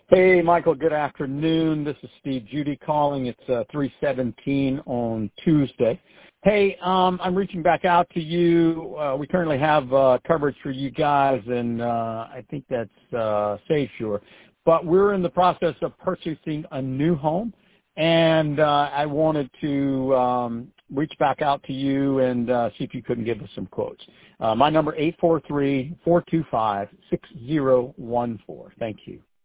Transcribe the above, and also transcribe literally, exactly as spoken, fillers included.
Hey, Michael, good afternoon. This is Steve Judy calling. It's uh, three seventeen on Tuesday. Hey, um, I'm reaching back out to you. Uh, we currently have uh, coverage for you guys, and uh, I think that's uh, SaveSure. But we're in the process of purchasing a new home, and uh, I wanted to um, reach back out to you and uh, see if you couldn't give us some quotes. Uh, my number, eight four three, four two five, six zero one four. Thank you.